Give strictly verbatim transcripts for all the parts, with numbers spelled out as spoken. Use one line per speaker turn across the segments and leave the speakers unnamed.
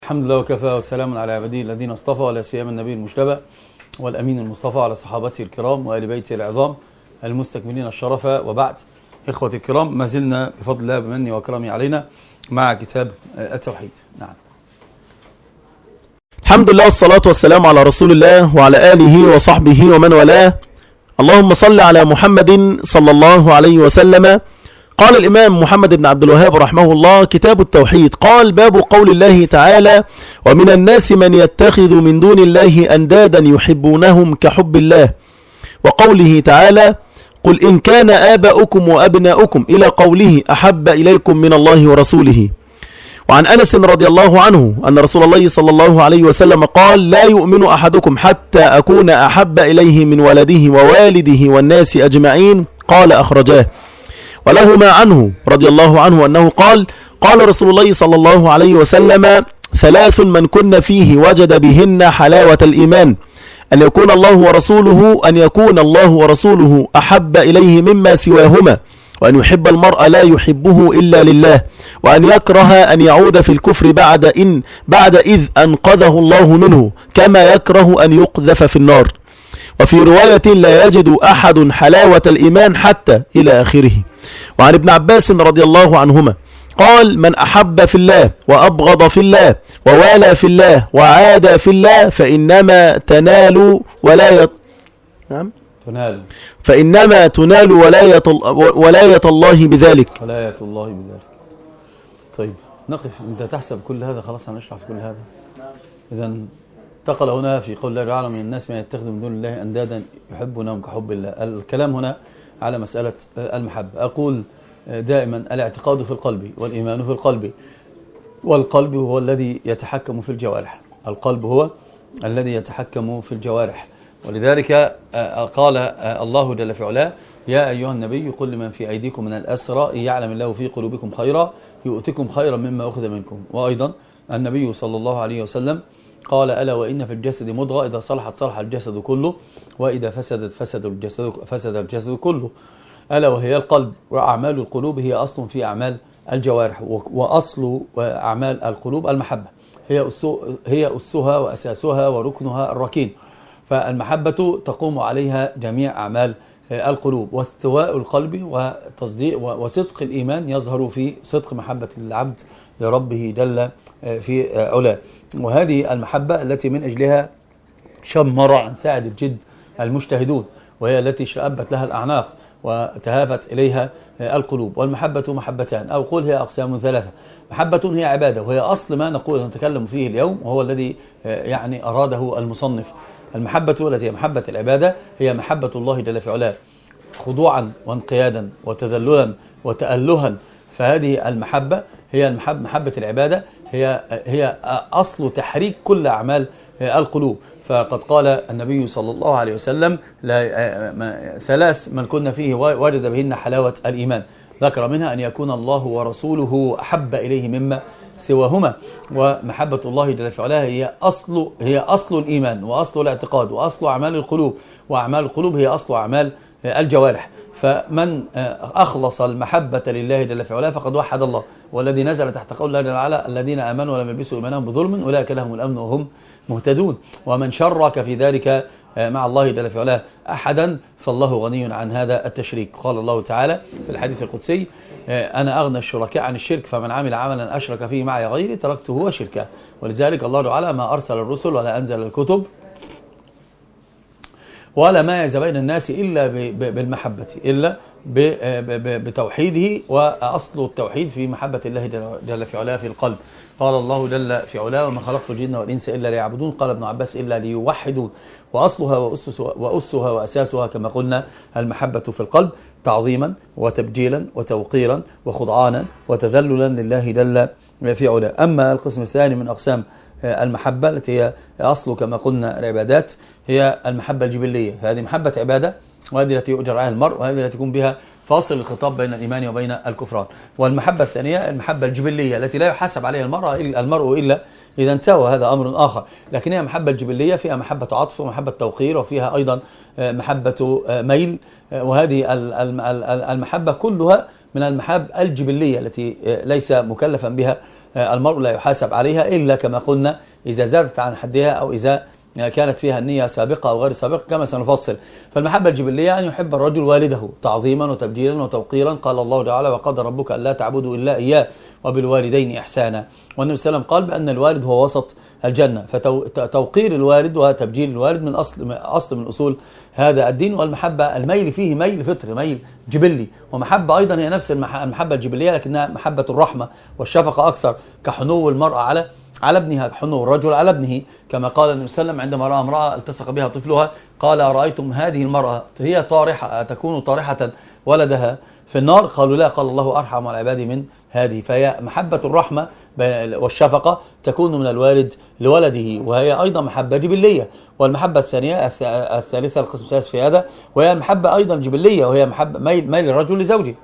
الحمد لله وكفى والسلام على عباده الذين اصطفى ولا سيما النبي المجتبى والأمين المصطفى على صحابته الكرام وآل بيته العظام المستكملين الشرف. وبعد، إخوتي الكرام، ما زلنا بفضل الله بمنه وكرمه علينا مع كتاب التوحيد. نعم.
الحمد لله والصلاة والسلام على رسول الله وعلى آله وصحبه ومن والاه. اللهم صل على محمد صلى الله عليه وسلم. قال الإمام محمد بن عبد الوهاب رحمه الله: كتاب التوحيد. قال: باب قول الله تعالى: ومن الناس من يتخذ من دون الله أندادا يحبونهم كحب الله. وقوله تعالى: قل إن كان آباؤكم وأبناؤكم إلى قوله: أحب إليكم من الله ورسوله. وعن أنس رضي الله عنه أن رسول الله صلى الله عليه وسلم قال: لا يؤمن أحدكم حتى أكون أحب إليه من ولده ووالده والناس أجمعين. قال: أخرجاه. ولهما عنه رضي الله عنه أنه قال: قال رسول الله صلى الله عليه وسلم: ثلاث من كن فيه وجد بهن حلاوة الإيمان: أن يكون الله ورسوله أن يكون الله ورسوله أحب إليه مما سواهما، وأن يحب المرء لا يحبه إلا لله، وأن يكره أن يعود في الكفر بعد إن بعد إذ أنقذه الله منه، كما يكره أن يقذف في النار. وفي رواية: لا يجد أحد حلاوة الإيمان حتى إلى آخره. وعن ابن عباس رضي الله عنهما قال: من أحب في الله وأبغض في الله ووالى في الله وعادى في الله فإنما تنال ولاية نعم
تنال
فإنما تنال ولاية ولاية الله بذلك.
ولاية الله بذلك. طيب، نقف. أنت تحسب كل هذا؟ خلاص هنشرح في كل هذا. إذا انتقل هنا في قول الله تعالى: من الناس من يتخذ من دون الله أندادا يحبونهم كحب الله. الكلام هنا على مسألة المحبة. أقول دائما: الاعتقاد في القلب والإيمان في القلب، والقلب هو الذي يتحكم في الجوارح. القلب هو الذي يتحكم في الجوارح. ولذلك قال الله جل في علاه: يا أيها النبي قل لمن في أيديكم من الأسرى إن يعلم الله في قلوبكم خيرا يؤتكم خيرا مما أخذ منكم. وأيضا النبي صلى الله عليه وسلم قال: ألا وإن في الجسد مضغة إذا صلحت صلح الجسد كله وإذا فسدت فسد الجسد فسد الجسد كله، ألا وهي القلب. وأعمال القلوب هي أصل في أعمال الجوارح، وأصل أعمال القلوب المحبة، هي هي أسها وأساسها وركنها الركين. فالمحبة تقوم عليها جميع أعمال القلوب. واستواء القلب وتصديق وصدق الإيمان يظهر في صدق محبة العبد لربه جل في علاه. وهذه المحبة التي من أجلها شمر عن ساعد الجد المجتهدون، وهي التي شأبت لها الأعناق وتهافت إليها القلوب. والمحبة محبتان، أو قل هي أقسام ثلاثة. محبة هي عبادة، وهي أصل ما نقول نتكلم فيه اليوم، وهو الذي يعني أراده المصنف. المحبة التي هي محبة العبادة هي محبة الله جل في علاه خضوعا وانقيادا وتذللا وتألها. فهذه المحبة هي المحبة محبة العبادة، هي هي أصل تحريك كل أعمال القلوب. فقد قال النبي صلى الله عليه وسلم: لا ثلاث من كنا فيه وجد بهن حلاوة الإيمان، ذكر منها أن يكون الله ورسوله أحب إليه مما سواهما. ومحبة الله جل في علاه هي أصل هي أصل الإيمان وأصل الاعتقاد وأصل أعمال القلوب، وأعمال القلوب هي أصل أعمال الجوارح. فمن أخلص المحبة لله جل في علاه فقد وحد الله. والذي نزل تحت قول الله جل وعلا: الذين آمنوا ولم يلبسوا إيمانهم بظلم أولئك لهم الأمن وهم مهتدون. ومن شرك في ذلك مع الله جل في علاه أحدا فالله غني عن هذا التشريك. قال الله تعالى في الحديث القدسي: أنا أغنى الشركاء عن الشرك، فمن عمل عملا أشرك فيه معي غيري تركته وشركه. ولذلك الله تعالى ما أرسل الرسل ولا أنزل الكتب ولا ميز بين الناس إلا بالمحبة، إلا بتوحيده. وأصل التوحيد في محبة الله جل في علاه في القلب. قال الله جل في علاه: وما خلقت الجن والإنس إلا ليعبدون. قال ابن عباس: إلا ليوحدون. وأصلها وأسها وأساسها كما قلنا المحبة في القلب، تعظيما وتبجيلا وتوقيرا وخضعانا وتذللا لله جل في علاه. أما القسم الثاني من أقسام المحبة التي هي أصل كما قلنا العبادات هي المحبة الجبلية. فهذه محبة عبادة، وهذه التي يؤجر عليها المرء، وهذه التي يكون بها فاصل الخطاب بين الإيمان وبين الكفران. والمحبة الثانية المحبة الجبلية التي لا يحاسب عليها المرء المرء إلا إذا انتهى، هذا أمر آخر. لكن هي محبة الجبلية فيها محبة عطف ومحبة توقير، وفيها أيضا محبة ميل. وهذه المحبة كلها من المحاب الجبلية التي ليس مكلفا بها المرء لا يحاسب عليها إلا كما قلنا إذا زادت عن حدها أو إذا كانت فيها النية سابقة أو غير سابقة كما سنفصل. فالمحبة الجبلية أن يحب الرجل والده تعظيما وتبجيلا وتوقيرا. قال الله تعالى وقضى ربك ألا تعبدوا إلا إياه وبالوالدين إحسانا. والنبي صلى الله عليه وسلم قال بأن الوالد هو وسط الجنة، فتوقير الوالد وتبجيل الوالد من أصل أصل من أصول هذا الدين. والمحبة الميل فيه ميل فطري، ميل جبلي، ومحبة أيضا هي نفس المحبة الجبلية لكنها محبة الرحمة والشفقة أكثر، كحنو المرأة على على ابنها، حنو الرجل على ابنه، كما قال النبي صلى الله عليه وسلم عندما رأى امرأة التصق بها طفلها قال رأيتم هذه المرأة هي طارحة تكون طارحة ولدها في النار؟ قالوا لا، قال الله أرحم على عبادي من هذه. فهي محبة الرحمة والشفقة تكون من الوالد لولده، وهي أيضا محبة جبلية. والمحبة الثانية الثالثة القسم الثالث في هذا وهي المحبة أيضا جبلية، وهي محبة ميل, ميل الرجل لزوجه،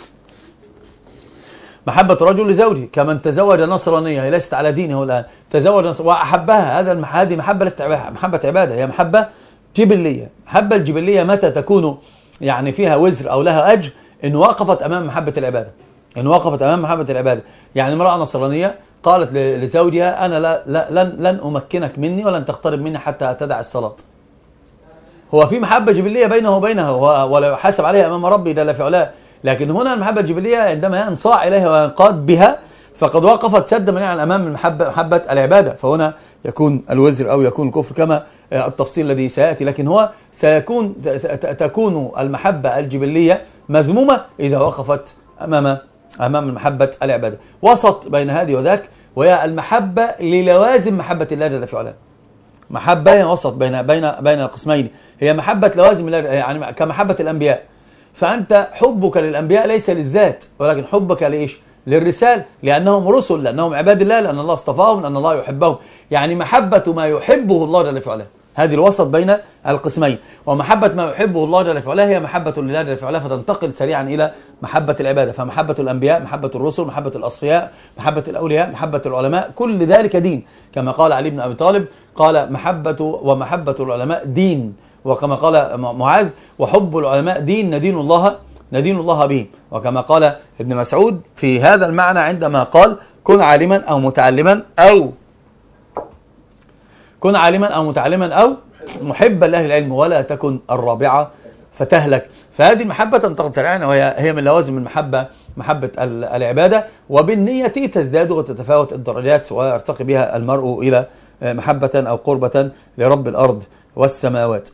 محبة الرجل لزوجه كمن تزوج نصرانية هي ليست على دينه الآن، تزوج وأحبها، هذا هذه محبة ليست محبة عبادة، هي محبة جبلية. محبة الجبلية متى تكون يعني فيها وزر أو لها أجر؟ إن وقفت أمام محبة العبادة، إن وقفت أمام محبة العبادة. يعني امرأة نصرانية قالت لزوجها أنا لا لا لن لن أمكنك مني ولن تقترب مني حتى تدع الصلاة. هو في محبة جبلية بينه وبينها ولا يحاسب عليها أمام ربي جل في علاه، لكن هنا المحبة الجبلية عندما ينصاع إليها وينقاد بها فقد وقفت سد منيعا أمام المحبة محبة العبادة، فهنا يكون الوزر أو يكون الكفر كما التفصيل الذي سيأتي. لكن هو سيكون تكون المحبة الجبلية مذمومة إذا وقفت أمام أمام محبة العبادة. وسط بين هذه وذاك وهي المحبة للوازم محبة الله جل في علاه. محبة وسط بين بين بين القسمين، هي محبة لوازم الله يعني كمحبة الأنبياء. فأنت حبك للأنبياء ليس للذات ولكن حبك لإيش؟ للرسالة، لأنهم رسل، لأنهم عباد الله، لأن الله اصطفاهم، لأن الله يحبهم. يعني محبة ما يحبه الله جل في علاه، هذه الوسط بين القسمين. ومحبة ما يحبه الله جل في علاه هي محبة لله جل في علاه، فتنتقل سريعا إلى محبة العبادة. فمحبة الأنبياء، محبة الرسل، محبة الأصفياء، محبة الأولياء، محبة العلماء، كل ذلك دين، كما قال علي بن أبي طالب قال محبة ومحبة العلماء دين، وكما قال معاذ وحب العلماء دين ندين الله ندين الله به. وكما قال ابن مسعود في هذا المعنى عندما قال كن عالما أو متعلما أو كن عالما أو متعلما أو محبا لأهل العلم ولا تكن الرابعة فتهلك. فهذه المحبة تنتقل سريعا وهي هي من لوازم المحبة محبة العبادة، وبالنية تزداد وتتفاوت الدرجات ويرتقي بها المرء إلى محبة أو قربة لرب الأرض والسماوات.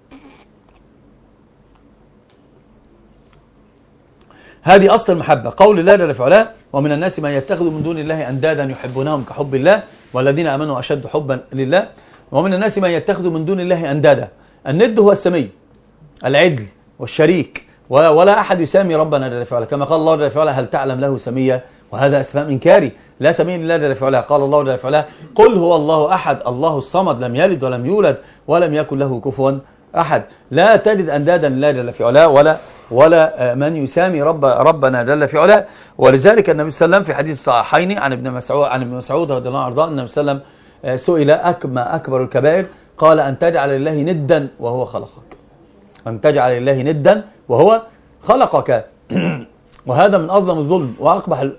هذه أصل المحبة. قول الله جل في علاه ومن الناس من يتخذ من دون الله أندادا يحبونهم كحب الله والذين آمنوا أشد حبا لله. ومن الناس من يتخذ من دون الله أندادا، الند هو السمي العدل والشريك، ولا أحد يسامي ربنا جل في علاه، كما قال الله جل في علاه هل تعلم له سميا، وهذا استفهام إنكاري، لا سمي لله جل في علاه. قال الله جل في علاه قل هو الله أحد الله الصمد لم يلد ولم يولد ولم يكن له كفوا أحد. لا تجد أندادا لله جل في علاه ولا ولا من يسامي رب ربنا جل في علاه. ولذلك النبي صلى الله عليه وسلم في حديث صحيحين عن ابن مسعود عن ابن مسعود رضي الله عنه النبي صلى الله عليه وسلم سئل أكما أكبر الكبائر، قال أن تجعل لله ندا وهو خلقك، أن تجعل لله ندا وهو خلقك. وهذا من أظلم الظلم وأقبح ال...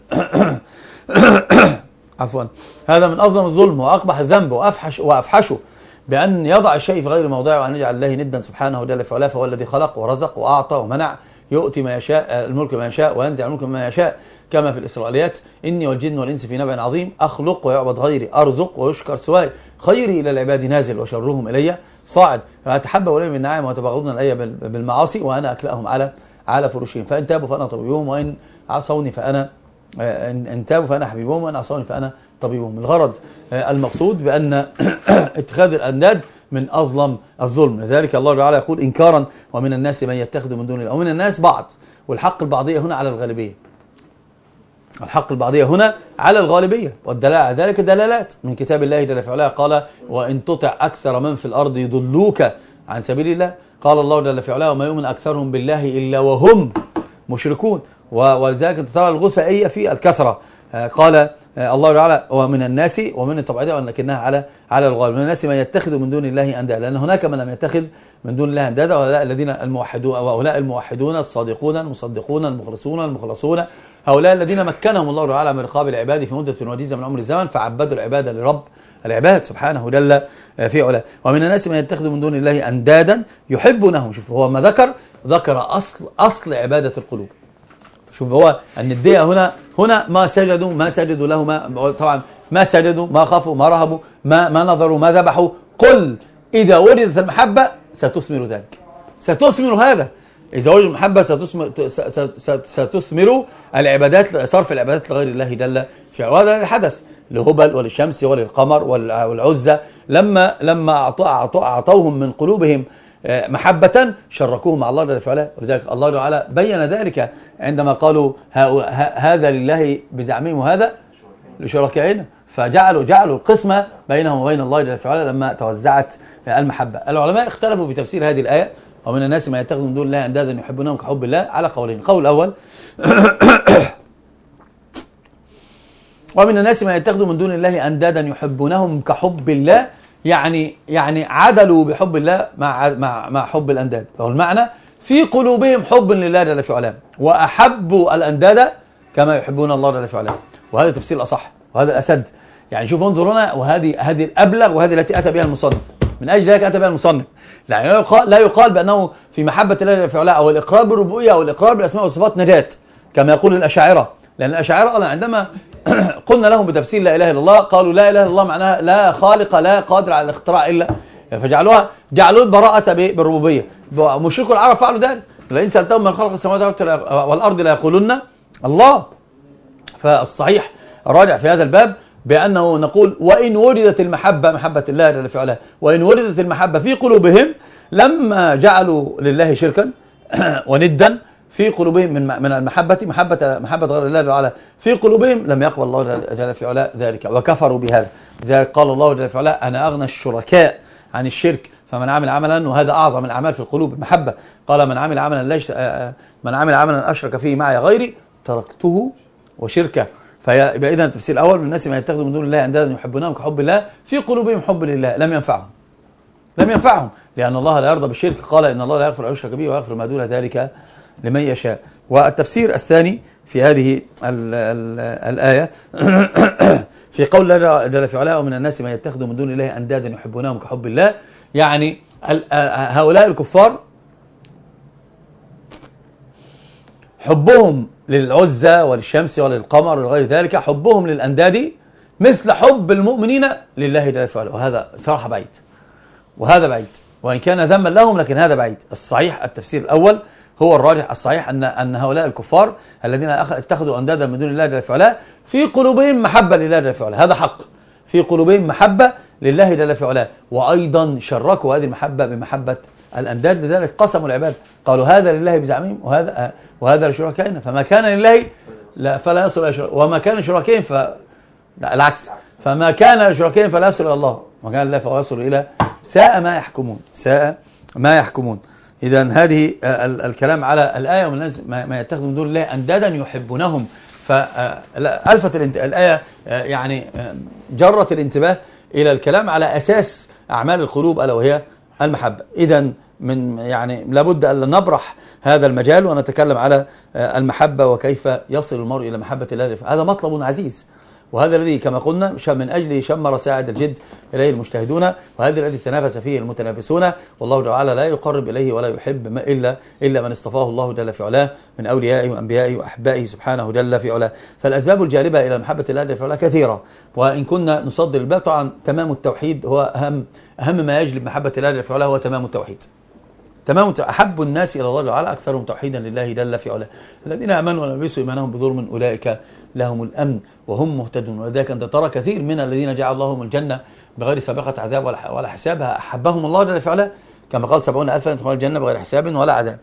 عفوا هذا من أظلم الظلم وأقبح الذنب وأفحش وأفحشه، بأن يضع الشيء في غير موضعه وأن يجعل الله ندا سبحانه جل في علاه. فهو الذي خلق ورزق وأعطى ومنع، يؤتي ما يشاء الملك ما يشاء وينزع الملك ما يشاء، كما في الإسرائيليات إني والجن والإنس في نبأ عظيم أخلق ويعبد غيري أرزق ويشكر سواي خيري إلى العباد نازل وشرهم إلي صاعد. فأتحبوا إليهم بالنعام وتبغضون الأي بالمعاصي وأنا أكلأهم على على فرشهم، فإن تابوا فأنا طبيبهم وإن عصوني فأنا إن تابوا فأنا حبيبهم وإن عصوني فأنا طبيبهم. الغرض المقصود بأن اتخاذ الأنداد من أظلم الظلم. لذلك الله تعالى يقول إنكارا ومن الناس من يتخذ من دون الله، ومن الناس بعض، والحق البعضية هنا على الغالبية، الحق البعضية هنا على الغالبية، والدلالة على ذلك دلالات من كتاب الله جل في علاه. قال وإن تطع أكثر من في الأرض يضلوك عن سبيل الله. قال الله جل في علاه وما يؤمن أكثرهم بالله إلا وهم مشركون. ولذلك ترى الغثائية في الكثرة. قال الله تعالى ومن الناس ومن الطبيعية ولكنها على على الغالب، من الناس من يتخذ من دون الله أندادا، لأن هناك من لم يتخذ من دون الله أندادا، وهؤلاء الذين الموحدون وهؤلاء الموحدون الصادقون المصدقون المخلصون المخلصون هؤلاء الذين مكنهم الله تعالى من رقاب العباد في مدة وجيزة من عمر الزمن، فعبدوا العبادة لرب العباد سبحانه جل في علاه. ومن الناس من يتخذ من دون الله أندادا يحبونهم. شوف هو ما ذكر ذكر أصل أصل عبادة القلوب. شوف هو الندية هنا هنا ما سجدوا ما سجدوا له، ما طبعا ما سجدوا ما خافوا ما رهبوا ما ما نظروا ما ذبحوا. قل إذا وجدت المحبة ستثمر ذلك، ستثمر هذا. إذا وجدت المحبة ستثمر ستثمر العبادات، صرف العبادات لغير الله جل في علاه. وهذا حدث لهبل وللشمس وللقمر والعزى لما لما أعطوا أعطوهم من قلوبهم محبة شركوهم مع الله جل في علاه. ولذلك الله تعالى بين ذلك عندما قالوا هذا لله بزعمهم وهذا لشركائنا، فجعلوا جعلوا القسمة بينهم وبين الله جل في علاه لما توزعت المحبة. العلماء اختلفوا في تفسير هذه الآية. ومن الناس ما يتخذ من دون الله أندادا يحبونهم كحب الله على قولين. قول الأول ومن الناس ما يتخذ من دون الله أندادا يحبونهم كحب الله، يعني يعني عدلوا بحب الله مع مع مع حب الأنداد. فهو المعنى في قلوبهم حب لله جل في علاه، وأحبوا الأنداد كما يحبون الله جل في علاه. وهذا تفسير الأصح وهذا الأسد. يعني شوف انظر هنا، وهذه هذه الأبلغ وهذه التي أتى بها المصنف. من أجل ذلك أتى بها المصنف. لا يقال, لا يقال بأنه في محبة الله جل في علاه أو الإقرار بالربوبية أو الإقرار بالأسماء والصفات نجاة كما يقول الأشاعرة. لأن الأشاعرة عندما قلنا لهم بتفسير لا إله إلا الله قالوا لا إله إلا الله معناها لا خالق لا قادر على الاختراع إلا، فجعلوها جعلوا البراءة بالربوبية. مشركو العرب فعلوا ذلك. لئن سألتهم من خلق السماوات والأرض لا يقولون الله. فالصحيح الراجع في هذا الباب بأنه نقول وإن وجدت المحبة محبة الله جل في علاه، وإن وجدت المحبة في قلوبهم لما جعلوا لله شركا وندا في قلوبهم من من المحبة محبة محبة غير الله جل وعلا في قلوبهم لم يقبل الله جل في علاه ذلك وكفروا بهذا. لذلك قال الله جل في علاه أنا أغنى الشركاء عن الشرك فمن عمل عملا، وهذا أعظم الأعمال في القلوب المحبة. قال من عمل عملا ليس من عمل عملا أشرك فيه معي غيري تركته وشركه. فيبقى إذن التفسير الأول من الناس ما يتخذوا من دون الله أندادا يحبونهم كحب الله في قلوبهم حب لله لم ينفعهم لم ينفعهم لأن الله لا يرضى بالشرك. قال إن الله لا يغفر أن يشرك به ويغفر ما دون ذلك لمن يشاء. والتفسير الثاني في هذه ال ال الآية في قول الله جل في علاه ومن الناس ما يتخذوا من دون الله أندادا يحبونهم كحب الله، يعني هؤلاء الكفار حبهم للعزى وللشمس وللقمر وغير ذلك حبهم للأنداد مثل حب المؤمنين لله جل وعلا، وهذا صراحة بعيد وهذا بعيد وإن كان ذما لهم لكن هذا بعيد. الصحيح التفسير الأول هو الراجح الصحيح أن أن هؤلاء الكفار الذين اتخذوا أندادا من دون الله جل وعلا في قلوبهم محبة لله جل وعلا، هذا حق، في قلوبهم محبة لله جل وعلا، وأيضا شركوا هذه المحبة بمحبة الأنداد. لذلك قسموا العباد قالوا هذا لله بزعمهم وهذا وهذا لشركائنا، فما كان لله لا فلا يصل إلى شرك، وما كان لشركائهم ف لا العكس، فما كان لشركائهم فلا يصل إلى الله، وما كان لله فهو يصل إلى ساء ما يحكمون ساء ما يحكمون. إذن هذه الكلام على الآية ومن الناس ما يتخذ من دون الله أندادا يحبونهم. فألفت الآية يعني جرت الانتباه إلى الكلام على أساس أعمال القلوب ألا وهي المحبة. إذن من يعني لابد أن نبرح هذا المجال ونتكلم على المحبة وكيف يصل المرء إلى محبة الله. هذا مطلب عزيز، وهذا الذي كما قلنا من أجله شمر ساعد الجد إليه المجتهدون، وهذا الذي تنافس فيه المتنافسون، والله تعالى لا يقرب إليه ولا يحب إلا إلا من اصطفاه الله جل في علاه من أوليائه وأنبيائه وأحبائه سبحانه جل في علاه. فالأسباب الجالبة إلى محبة الله جل في علاه كثيرة، وإن كنا نصدر الباب طبعا تمام التوحيد هو أهم أهم ما يجلب محبة الله جل في علاه هو تمام التوحيد. تمام أحب الناس إلى الله تعالى أكثرهم توحيدا لله جل في علاه، الذين آمنوا ولبسوا إيمانهم بظلم أولئك لهم الأمن وهم مهتدون. ولذلك أنت ترى كثير من الذين جعل اللهم الجنة بغير سابقة عذاب ولا حساب أحبهم الله جل في علاه، كما قال سبعون ألفا يدخلون الجنة بغير حساب ولا عذاب.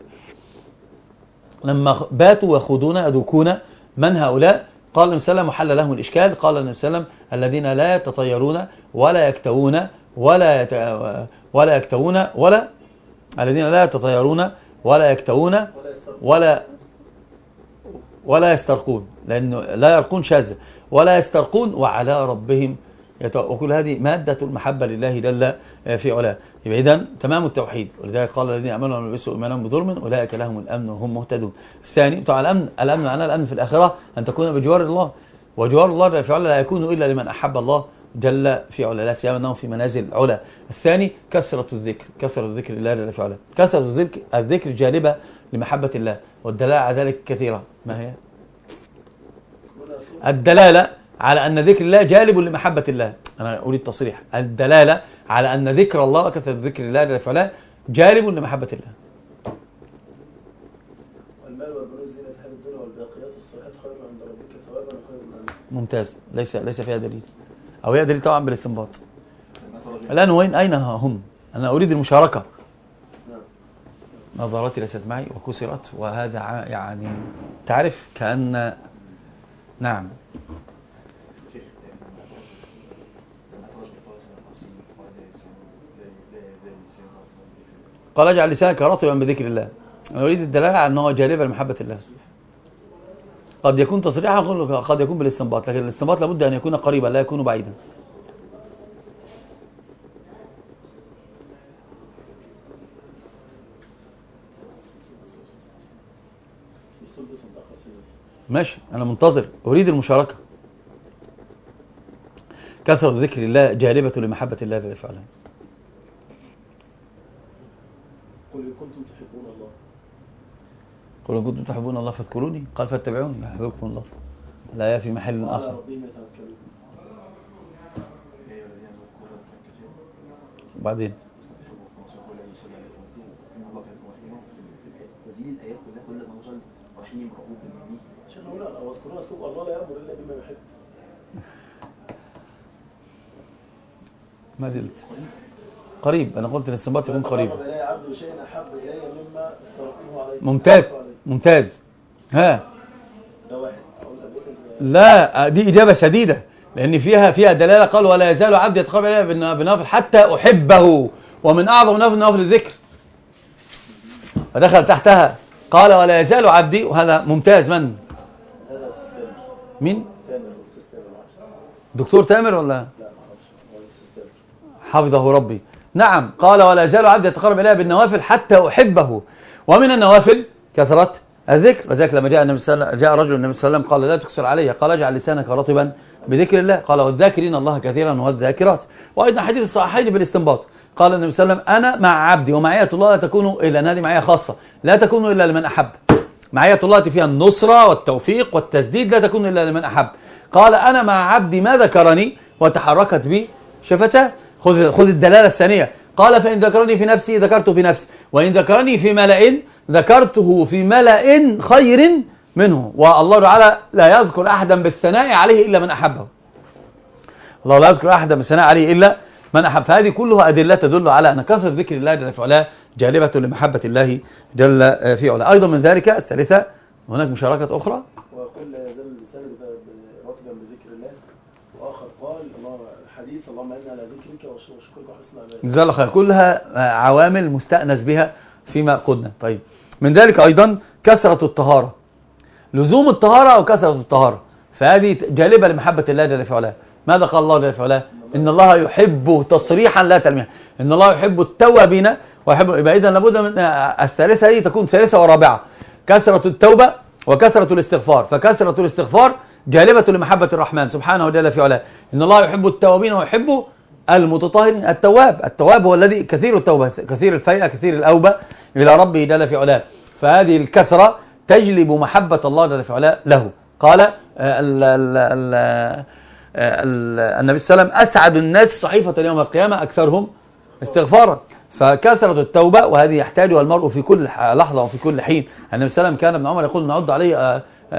لما باتوا وخذون يذوقون من هؤلاء قال النبي صلى الله عليه وسلم وحل لهم الإشكال، قال النبي صلى الله عليه وسلم الذين لا يتطيرون ولا يكتوون ولا يت... ولا يكتوون ولا الذين لا يتطيرون ولا يكتوون ولا ولا يسترقون، لأنه لا يرقون شاذ ولا يسترقون وعلى ربهم وكل هذه مادة المحبة لله جل في علاه. يبقى إذن تمام التوحيد، ولذلك قال الذين آمنوا ولم يلبسوا إيمانهم بظلم أولئك لهم الأمن وهم مهتدون. الثاني بتاع الأمن، الأمن معناه الأمن في الآخرة أن تكون بجوار الله، وجوار الله جل في علاه لا يكون إلا لمن أحب الله جل في علاه، لا سيما أنهم في منازل علا. الثاني كثرة الذكر، كثرة الذكر لله جل في علاه. كثرة الذكر الذكر جالبة لمحبة الله، والدلالة على ذلك كثيرة. ما هي؟ الدلالة على أن ذكر الله جالب لمحبة الله. أنا أريد تصريح، الدلالة على أن ذكر الله وكثرة ذكر الله جل في علاه جالب لمحبة الله.
والمال والبنون زينة الحياة الدنيا والباقيات الصالحات خير عند ربك ثوابا وخير مردا.
ممتاز، ليس ليس فيها دليل، أو هي دليل طبعا بالاستنباط. الآن وين أين هم؟ أنا أريد المشاركة. نظراتي ليست معي وكسرت، وهذا يعني تعرف كأن نعم. قال اجعل لسانك رطبا بذكر الله. أنا أريد الدلالة على أنه جالبا لمحبة الله. قد يكون تصريحا، قد يكون بالاستنباط، لكن الاستنباط لابد أن يكون قريبا لا يكون بعيدا. ماشي، أنا منتظر، أريد المشاركة. كثرة ذكر الله جالبة لمحبة الله جل في علاه.
قل إن كنتم تحبون الله.
قل إن كنتم تحبون الله فاذكروني، قال فاتبعوني يحببكم الله. لا يا في محل آخر. وبعدين
تزيين الآيات كلها كل ما رحيم رؤوف بالمؤمنين عشان نقول لا واذكروا اسلوب الله لا يأمر إلا بما يحب.
ما زلت قريب، أنا قلت الاستنباط يكون قريب. ممتاز ممتاز. ها لا، دي إجابة سديدة، لأن فيها فيها دلالة. قال ولا يزال عبدي يتقرب إلي بالنوافل حتى أحبه، ومن أعظم نوافل نوافل الذكر، فدخل تحتها قال ولا يزال عبدي. وهذا ممتاز. من؟ مين؟ دكتور تامر ولا؟ حفظه ربي. نعم، قال ولا يزال عبدي يتقرب إلي بالنوافل حتى أحبه، ومن النوافل كثرة الذكر. وذلك لما جاء النبي صلى الله عليه وسلم، جاء رجل النبي صلى الله عليه وسلم قال لا تكسر علي، قال اجعل لسانك رطبا بذكر الله. قال والذاكرين الله كثيرا والذاكرات. وأيضا حديث الصحيحين بالاستنباط، قال النبي صلى الله عليه وسلم أنا مع عبدي، ومعية الله لا تكون إلا، هذه معية خاصة، لا تكون إلا لمن أحب. معية الله فيها النصرة والتوفيق والتسديد، لا تكون إلا لمن أحب. قال أنا مع عبدي ما ذكرني وتحركت بي شفتاه. خذ خذ الدلالة الثانية. قال فإن ذكرني في نفسي ذكرته في نفسي، وإن ذكرني في ملأ ذكرته في ملأ خير منه. والله تعالى لا يذكر أحدا بالثناء عليه إلا من أحبه. الله لا يذكر أحدا بالثناء عليه إلا من أحب. فهذه كلها أدلة تدل على أن كثرة ذكر الله جل في علاه جالبة لمحبة الله جل في علاه. أيضا من ذلك الثالثة، هناك مشاركة أخرى.
وقل لا يزال لسانك رطبا بذكر الله. وآخر قال الله حديث اللهم إنا على ذكرك وشكرك وحسن عبادتك. جزاك الله خير.
كلها عوامل مستأنس بها فيما قلنا. طيب، من ذلك أيضا كثرة الطهارة، لزوم الطهارة أو كثرة الطهارة، فهذه جالبة لمحبة الله جل في علاه. ماذا قال الله جل في علاه؟ إن الله يحب تصريحا لا تلميحا، إن الله يحب التوابين ويحب. يبقى إذا لابد من الثالثة هي تكون ثالثة ورابعة، كثرة التوبة وكثرة الاستغفار. فكثرة الاستغفار جالبة لمحبة الرحمن سبحانه جل في علاه. إن الله يحب التوابين ويحب المتطهرين. التواب، التواب هو الذي كثير التوبة، كثير الفيئة، كثير الأوبة إلى ربه جل في علاه. فهذه الكثرة تجلب محبة الله جل في علاه له. قال ال ال ال النبي صلى الله عليه وسلم أسعد الناس صحيفة يوم القيامة أكثرهم استغفارا. فكثرة التوبة، وهذه يحتاجها المرء في كل لحظة وفي كل حين. النبي صلى الله عليه وسلم كان ابن عمر يقول نعد عليه آآ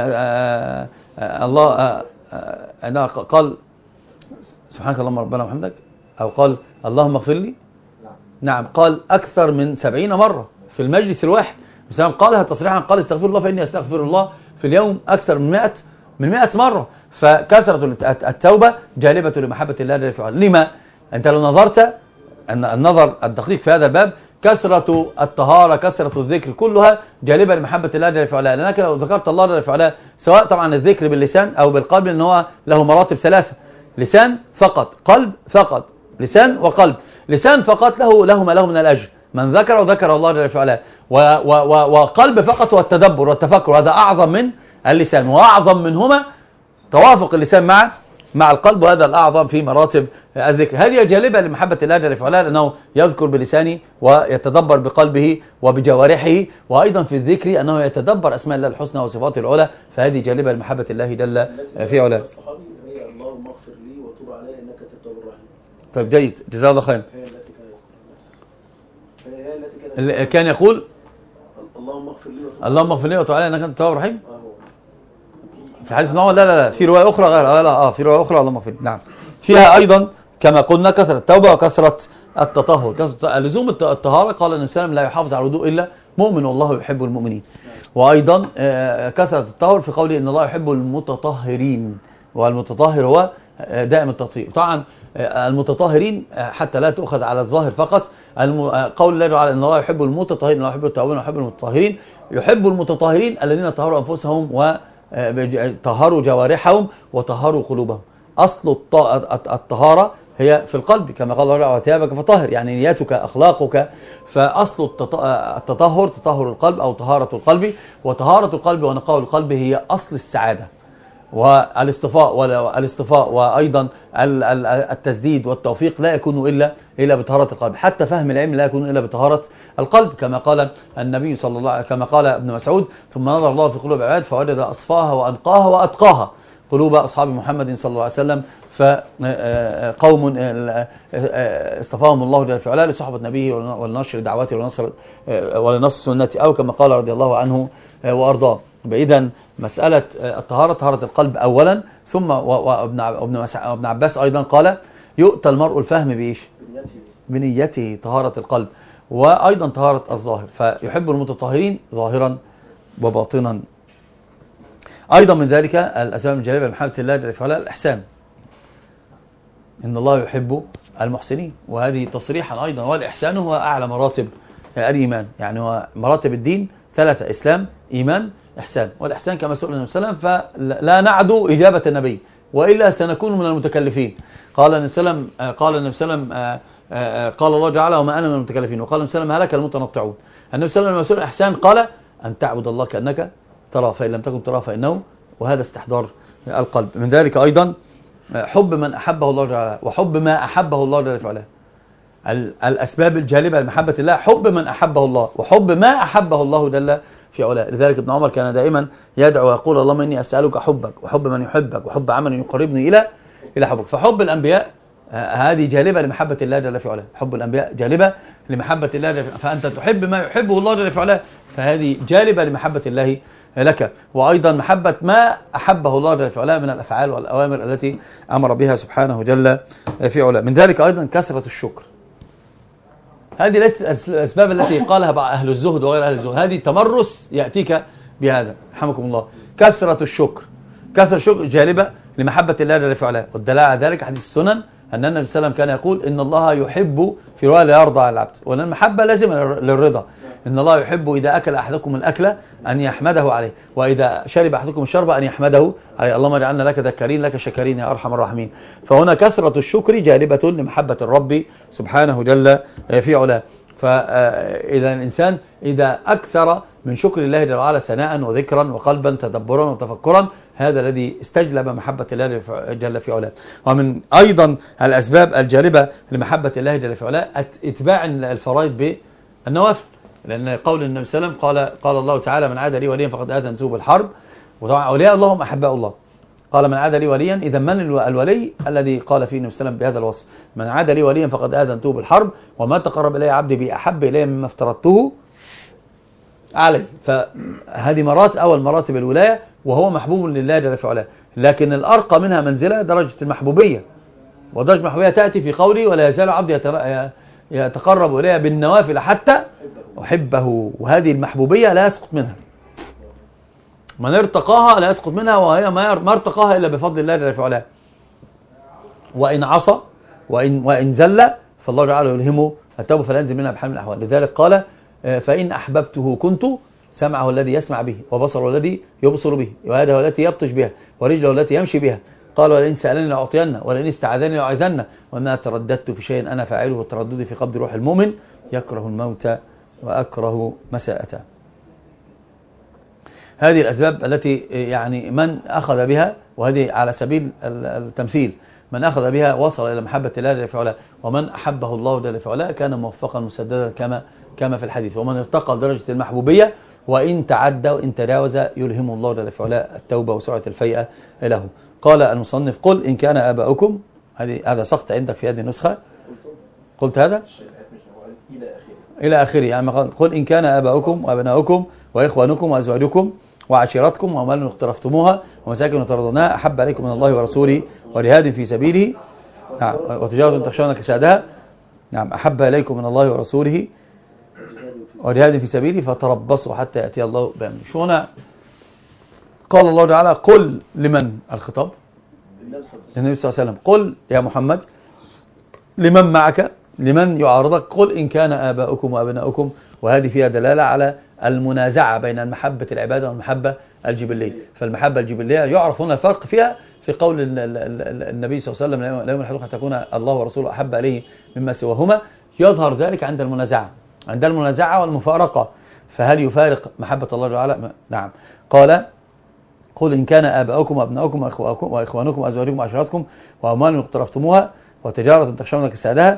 آآ آآ الله آآ قال سبحانك اللهم ربنا وبحمدك، أو قال اللهم اغفر لي. نعم، قال أكثر من سبعين مرة في المجلس الواحد. النبي قالها تصريحا، قال استغفر الله فإني أستغفر الله في اليوم أكثر من مئة من مئة مرة. فكثرة التوبة جالبة لمحبة الله جل في علاه. لما؟ أنت لو نظرت أن النظر الدقيق في هذا الباب، كثرة الطهارة، كثرة الذكر، كلها جالبة لمحبة الله جل في علاه. لأنك لو ذكرت الله جل في علاه، سواء طبعا الذكر باللسان أو بالقلب، إن هو له مراتب ثلاثة. لسان فقط، قلب فقط، لسان وقلب. لسان فقط له له ما له من الأجر، من ذكر وذكر الله جل وعلا، وقلب فقط هو التدبر والتفكر، هذا أعظم من اللسان، وأعظم منهما توافق اللسان مع مع القلب، وهذا الأعظم في مراتب الذكر. هذه جالبة لمحبة الله جل وعلا، لأنه يذكر بلسانه ويتدبر بقلبه وبجوارحه، وأيضا في الذكر أنه يتدبر أسماء الله الحسنى وصفاته العلى، فهذه جالبة لمحبة الله جل في علاه.
الصحابي هي اللهم اغفر لي وتوب علي انك التواب الرحيم.
طيب جيد، جزاه الله خير.
هي التي كان هي التي كان
كان يقول
اللهم اغفر لي وتوب
اللهم اغفر لي وتوب علي انك انت التواب الرحيم.
آه هو.
في حديث معه لا لا لا في روايه اخرى غير اه لا اه في روايه اخرى اللهم اغفر لي. نعم، فيها ايضا كما قلنا كثره التوبه وكثره التطهر، كثره لزوم الطهاره. قال النبي صلى الله عليه وسلم لا يحافظ على الوضوء الا مؤمن والله يحب المؤمنين. وايضا كثره التطهر في قوله ان الله يحب المتطهرين، والمتطهر هو دائم التطهير. طبعا المتطهرين حتى لا تؤخذ على الظاهر فقط، قول الله تعالى ان الله يحب المتطهرين، الله يحب التوابين ويحب المتطهرين. يحب المتطهرين الذين طهروا انفسهم وطهروا جوارحهم وطهروا قلوبهم. اصل الطهاره هي في القلب، كما قال الله تعالى وثيابك فطهر، يعني نيتك اخلاقك. فاصل التطهر تطهر القلب او طهاره القلب، وطهاره القلب ونقاء القلب هي اصل السعاده والاصطفاء والاصطفاء وايضا التسديد والتوفيق لا يكون الا الا بطهاره القلب. حتى فهم العلم لا يكون الا بطهاره القلب، كما قال النبي صلى الله عليه وسلم، كما قال ابن مسعود ثم نظر الله في قلوب العباد فوجد اصفاها وانقاها واتقاها قلوب اصحاب محمد صلى الله عليه وسلم، فقوم اصطفاهم الله جل وعلا لصحبه نبيه ولنشر دعواته ولنصر ولنصر سنته، او كما قال رضي الله عنه وارضاه. إذن مسألة الطهارة طهارة القلب أولا، ثم وابن عباس أيضا قال يؤتى المرء الفهم بإيش؟ بنيته، طهارة القلب، وأيضا طهارة الظاهر، فيحب المتطهرين ظاهرا وباطنا. أيضا من ذلك الأسباب الجالبة لمحبة الله جل وعلا الإحسان، إن الله يحب المحسنين، وهذه تصريحا أيضا، والإحسان هو أعلى مراتب الإيمان، يعني هو مراتب الدين ثلاثة: إسلام، إيمان، إحسان. والإحسان كما سئل النبي صلى الله عليه وسلم فلا نعدو إجابة النبي وإلا سنكون من المتكلفين. قال النبي صلى الله عليه وسلم قال النبي صلى الله عليه وسلم قال الله تعالى وما أنا من المتكلفين. وقال النبي صلى الله عليه وسلم هلك المتنطعون. النبي صلى الله عليه وسلم لما سئل الإحسان قال أن تعبد الله كأنك تراه فإن لم تكن تراه فإنه، وهذا استحضار القلب. من ذلك أيضا حب من أحبه الله تعالى وحب ما أحبه الله جل وعلا. الأسباب الجالبة لمحبة الله حب من أحبه الله وحب ما أحبه الله جل في علاه. لذلك ابن عمر كان دائما يدعو ويقول اللهم إني أسألك حبك وحب من يحبك وحب عمل يقربني إلى إلى حبك. فحب الأنبياء هذه جالبة لمحبة الله جل في علاه، حب الأنبياء جالبة لمحبة الله جل في علاه، فأنت تحب ما يحبه الله جل في علاه، فهذه جالبة لمحبة الله لك. وأيضا محبة ما أحبه الله جل في علاه من الأفعال والأوامر التي أمر بها سبحانه جل في علاه. من ذلك أيضا كثرة الشكر، هذه ليست الأسباب التي قالها بعض أهل الزهد وغير أهل الزهد، هذه تمرس يأتيك بهذا رحمكم الله. كثرة الشكر، كثرة الشكر جالبة لمحبة الله جل في علاه. والدلالة على ذلك حديث السنن أن النبي صلى الله عليه وسلم كان يقول إن الله يحب في رواية لا يرضى على العبد، وأن المحبة لازمة للرضا. إن الله يحب إذا أكل أحدكم الأكلة أن يحمده عليه، وإذا شرب أحدكم الشرب أن يحمده عليه. اللهم اجعلنا لك ذكرين لك شكرين يا أرحم الراحمين. فهنا كثرة الشكر جالبة لمحبة الرب سبحانه جل في علاه. فإذا الإنسان إذا أكثر من شكر الله جل وعلا ثناء وذكرا وقلبا تدبرا وتفكرا، هذا الذي استجلب محبة الله جل في علاه. ومن أيضا الأسباب الجالبة لمحبة الله جل في علاه اتباع الفرائض بالنوافل، لأن قول النبي صلى الله عليه وسلم قال قال الله تعالى من عاد لي وليا فقد آذنته بالحرب. وطبعا أولياء الله هم أحباء الله، قال من عاد لي وليا. إذا من الولي الذي قال فيه النبي صلى الله عليه وسلم بهذا الوصف؟ من عاد لي وليا فقد آذنته بالحرب وما تقرب إلي عبدي بأحب إلي مما افترضته عليه. فهذه مراتب، أول مراتب الولاية، وهو محبوب لله جل في علاه. لكن الأرقى منها منزلة درجة المحبوبية، ودرجة المحبوبية تأتي في قولي ولا يزال عبدي يتقرب إلي بالنوافل حتى أحبه. وهذه المحبوبية لا يسقط منها، من ارتقاها لا يسقط منها، وهي ما ارتقاها إلا بفضل الله جل في علاه. وإن عصى وإن, وإن زل فالله تعالى يلهمه التوبة فلا ينزل منها بحال من الأحوال. لذلك قال فإن أحببته كنت سمعه الذي يسمع به، وبصره الذي يبصر به، ويده التي يبطش بها، ورجله التي يمشي بها، قال ولئن سألني لأعطينه ولئن استعاذني لأعيذنه وما ترددت في شيء أنا فاعله والتردد في قبض روح المؤمن يكره الموت وأكره مساءته. هذه الأسباب التي يعني من أخذ بها، وهذه على سبيل التمثيل، من أخذ بها وصل إلى محبة الله جل في علاه، ومن أحبه الله جل في علاه كان موفقا مسددا كما كما في الحديث. ومن ارتقى لدرجة المحبوبية وإن تعدى وإن تجاوز يلهم الله جل في علاه التوبة وسرعة الفيئة له. قال المصنف قل إن كان آباؤكم، هذه هذا سقط عندك في هذه النسخة، قلت هذا إلى آخره، يعني قل إن كان آباؤكم وأبناؤكم وإخوانكم وأزواجكم وعشيرتكم وأموال اقترفتموها ومساكن ترضونها أحب عليكم من الله ورسوله وجهاد في سبيله، نعم، وتجارة تخشون كسادها، نعم، أحب إليكم من الله ورسوله وجهاد في سبيله فتربصوا حتى يأتي الله بأمره. شو هنا قال الله تعالى قل لمن الخطاب؟ للنبي صلى الله عليه وسلم. قل يا محمد لمن معك، لمن يعارضك، قل إن كان آباؤكم وأبناؤكم، وهذه فيها دلالة على المنازعة بين المحبة العبادة والمحبة الجبلية. فالمحبة الجبلية يعرف هنا الفرق فيها في قول النبي صلى الله عليه وسلم لا يؤمن أحدكم حتى يكون الله ورسوله أحب إليه مما سواهما، يظهر ذلك عند المنازعة، عند المنازعة والمفارقة. فهل يفارق محبة الله تعالى؟ نعم. قال قل إن كان آباؤكم وأبناؤكم وإخوانكم وأزواجكم وعشيرتكم وأموال اقترفتموها وتجارة تخشون كسادها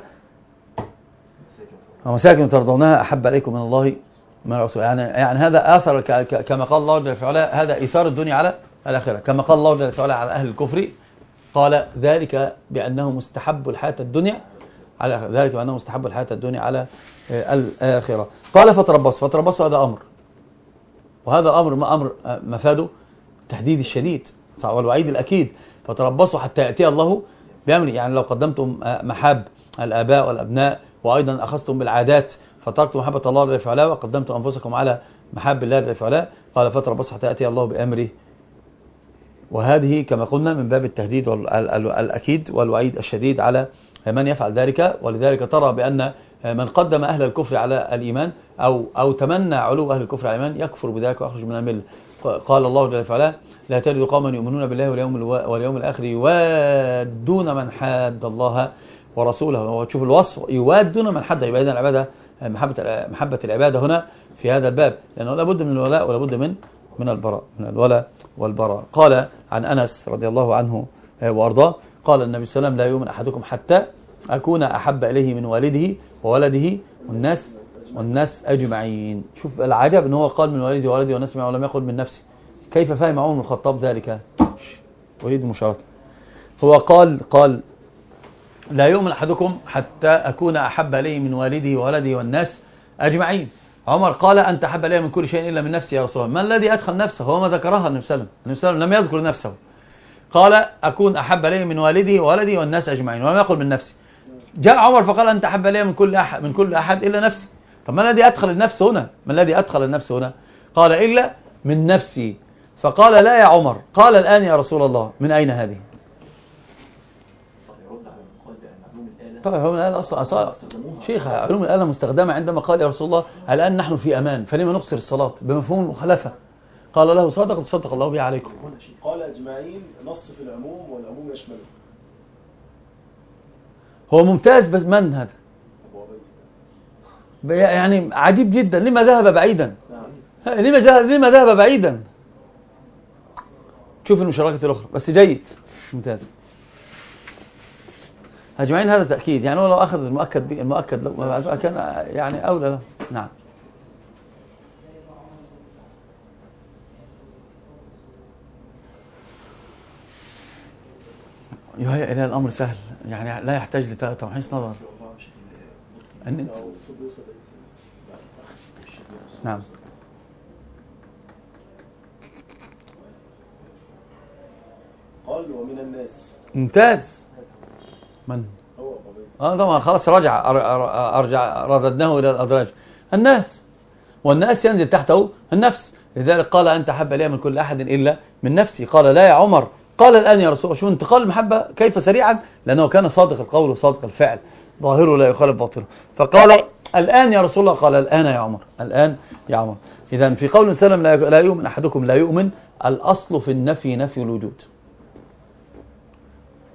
ومساكن ترضونها أحب إليكم من الله من رسوله. يعني يعني هذا آثر كما قال الله جل وعلا، هذا إيثار الدنيا على الآخرة، كما قال الله جل وعلا على أهل الكفر قال ذلك بأنه مستحب الحياة الدنيا على ذلك بأنه مستحب الحياة الدنيا على الآخرة. قال فتربصوا، فتربصوا هذا أمر، وهذا أمر ما أمر مفاده التهديد الشديد والوعيد الأكيد. فتربصوا حتى يأتي الله بأمره، يعني لو قدمتم محاب الآباء والأبناء وأيضا أخذتم بالعادات فتركتم محبة الله جل في علاه وقدمتم أنفسكم على محاب الله جل في علاه، قال فتربصوا حتى يأتي الله بأمره. وهذه كما قلنا من باب التهديد الأكيد والوعيد الشديد على من يفعل ذلك. ولذلك ترى بأن من قدم أهل الكفر على الإيمان أو أو تمنى علو أهل الكفر على الإيمان يكفر بذلك ويخرج من الملة. قال الله جل وعلا لا تجد قوما يؤمنون بالله واليوم واليوم الآخر يوادون من حاد الله ورسوله. وتشوف الوصف يوادون من حد، يبقى إذن العبادة محبة محبة العبادة هنا في هذا الباب، لأنه لابد من الولاء ولابد من من البراء، من الولاء والبراء. قال عن أنس رضي الله عنه وأرضاه قال النبي صلى الله عليه وسلم لا يؤمن أحدكم حتى أكون أحب إليه من والده وولده والناس والناس أجمعين. شوف العجب أنه هو قال من والده وولده والناس أجمعين ولم يقل من نفسه. كيف فهم عمر بن الخطاب ذلك؟ أريد المشاركة. هو قال قال لا يؤمن أحدكم حتى أكون أحب إليه من والده وولده والناس أجمعين. عمر قال أنت أحب إليه من كل شيء إلا من نفسي يا رسول الله. ما الذي أدخل نفسه؟ هو ما ذكرها النبي صلى الله عليه وسلم. النبي صلى الله عليه وسلم لم يذكر نفسه، قال أكون أحب إليه من والده وولده والناس أجمعين ولم يقل من نفسي. جاء عمر فقال أنت أحب إليه من كل أحد من كل أحد إلا نفسي. طب ما الذي أدخل النفس هنا؟ ما الذي أدخل النفس هنا؟ قال إلا من نفسي. فقال لا يا عمر. قال الآن يا رسول الله من أين هذه؟ طبعا علوم الآلة أصلا أصلا شيخ علوم الآلة مستخدمة عندما قال يا رسول الله الآن نحن في أمان فلما نقصر الصلاة بمفهوم المخالفة. قال له صدق صدق الله به عليكم.
قال أجمعين نص في العموم والعموم يشمله.
هو ممتاز، بس من هذا؟ يعني عجيب جدا. لما ذهب بعيدا؟ لما لما ذهب بعيدا؟ شوف المشاركة الأخرى بس جيد ممتاز. أجمعين هذا تأكيد، يعني هو لو أخذ المؤكد المؤكد لو كان يعني أولى له. نعم. يهيئ إلى الأمر سهل، يعني لا يحتاج لتمحيص نظر. النت. نعم.
قال ومن الناس.
ممتاز. من؟ اه طبعا خلاص رجع ارجع رددناه الى الادراج. الناس، والناس ينزل تحته النفس. لذلك قال انت احب الي من كل احد الا من نفسي. قال لا يا عمر. قال الان يا رسول الله. شوف انتقال المحبه كيف سريعا، لانه كان صادق القول وصادق الفعل، ظاهره لا يخالف باطنه. فقال الان يا رسول الله. قال الان يا عمر. الان يا عمر. اذا في قول وسلم لا يؤمن احدكم لا يؤمن، الاصل في النفي نفي الوجود.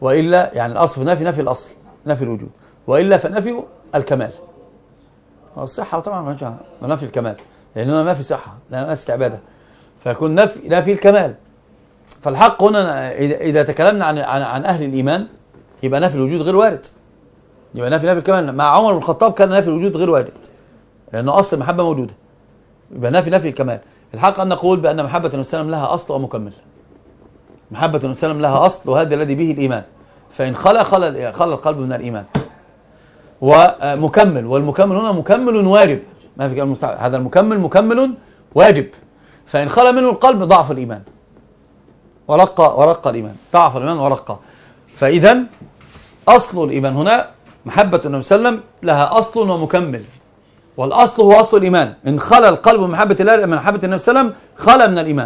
وإلا يعني الأصل في نفي نفي الأصل، نفي الوجود، وإلا فنفي الكمال. الصحة طبعا نفي الكمال، لأنه ما في صحة، لأنه استعبادة، فيكون نفي نفي الكمال. فالحق هنا إذا تكلمنا عن عن أهل الإيمان يبقى نفي الوجود غير وارد، يبقى نفي نفي الكمال. مع عمر بن الخطاب كان نفي الوجود غير وارد، لأنه أصل المحبة موجودة، يبقى نفي نفي الكمال. الحق أن نقول بأن محبة النبي صلى الله عليه وسلم لها أصل ومكمل. محبة النبي صلى الله عليه وسلم لها أصل، وهذا الذي به الإيمان، فإن خلى خلى خلى القلب من الإيمان. ومكمل، والمكمل هنا مكمل واجب، ما في كلام مستحب، هذا المكمل مكمل واجب، فإن خلى منه القلب ضعف الإيمان ورقى ورقى الإيمان، ضعف الإيمان ورقى. فإذا أصل الإيمان هنا محبة النبي صلى الله عليه وسلم لها أصل ومكمل، والأصل هو أصل الإيمان. إن خلى القلب من محبة الله من محبة النبي صلى الله عليه وسلم خلى من الإيمان.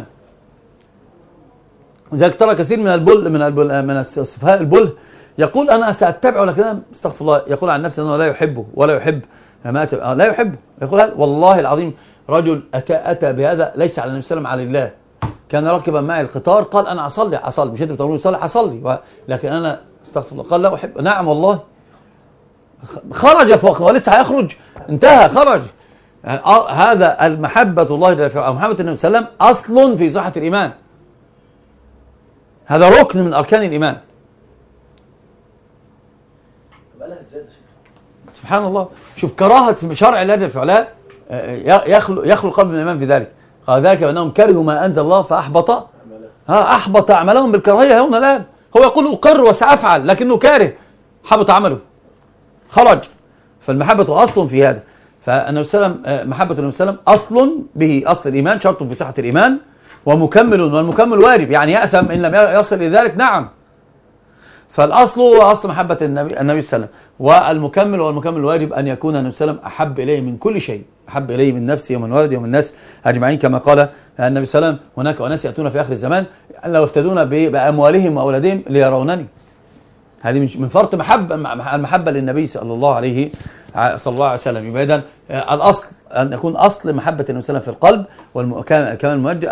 لذلك ترى كثير من البل من البل من السفهاء البل يقول أنا سأتبعه، لكن أنا استغفر الله، يقول عن نفسه أنه لا يحبه ولا يحب ما لا يحبه. يقول هذا والله العظيم رجل أتى أتى بهذا ليس على النبي صلى الله عليه وسلم، على الله. كان راكبا معي القطار قال أنا أصلي أصلي مش أنت بتقولوا صلي أصلي، لكن أنا استغفر الله. قال لا أحب. نعم والله خرج فوق ولسه هيخرج، انتهى خرج. هذا المحبة الله جل وعلا محبة النبي صلى الله عليه وسلم أصل في صحة الإيمان، هذا ركن من أركان الإيمان. سبحان الله، شوف كراهة شرع الله جل وعلا يخلو يخلو القلب من الإيمان بذلك. قال ذلك بأنهم كرهوا ما أنزل الله فأحبط ها أحبط أعمالهم بالكراهية هنا الآن. هو يقول أقر وسأفعل لكنه كاره، حبط عمله خرج. فالمحبة أصل في هذا. فالنبي صلى الله عليه وسلم محبة النبي صلى الله عليه وسلم أصل به أصل الإيمان، شرط في صحة الإيمان، ومكمل، والمكمل واجب، يعني يأثم إن لم يصل إلى ذلك. نعم، فالأصل هو أصل محبة النبي النبي صلى الله عليه وسلم، والمكمل والمكمل واجب أن يكون النبي صلى الله عليه وسلم أحب إليه من كل شيء، أحب إليه من نفسه ومن ولده ومن الناس أجمعين، كما قال النبي صلى الله عليه وسلم هناك أناس يأتون في آخر الزمان لو يفتدون بأموالهم وأولادهم ليرونني. هذه من فرط محبة المحبة للنبي صلى الله عليه صلى الله عليه وسلم. يبقى إذن الأصل أن يكون أصل محبة النبي صلى الله عليه وسلم في القلب، والكمال الموجب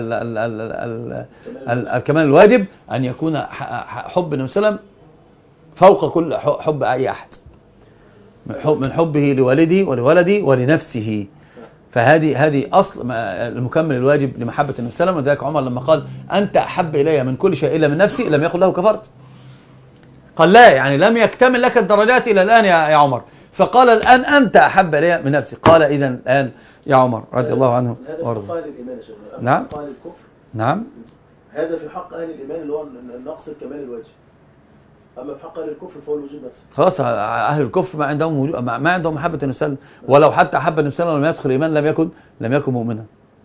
الكمال الواجب أن يكون حب النبي صلى الله عليه وسلم فوق كل حب أي أحد، من حبه لوالده ولولده ولنفسه. فهذه هذه أصل المكمل الواجب لمحبة النبي صلى الله عليه وسلم. وذلك عمر لما قال أنت أحب إلي من كل شيء إلا من نفسي لم يقل له كفرت، قال لا، يعني لم يكتمل لك الدرجات إلى الآن يا عمر، فقال الآن أنت أحب إلي من نفسي. قال إذن الآن يا عمر رضي الله عنه وارضاه. نعم نعم،
هذا في حق أهل الإيمان اللي هو نقص الكمال الواجب، أما في حق أهل الكفر فهو الوجود نفسه.
خلاص أهل الكفر ما عندهم وجود، ما عندهم محبة النبي صلى الله عليه وسلم، ولو حتى أحب النبي صلى الله عليه وسلم لم يدخل الإيمان لم يكن لم يكن مؤمنا.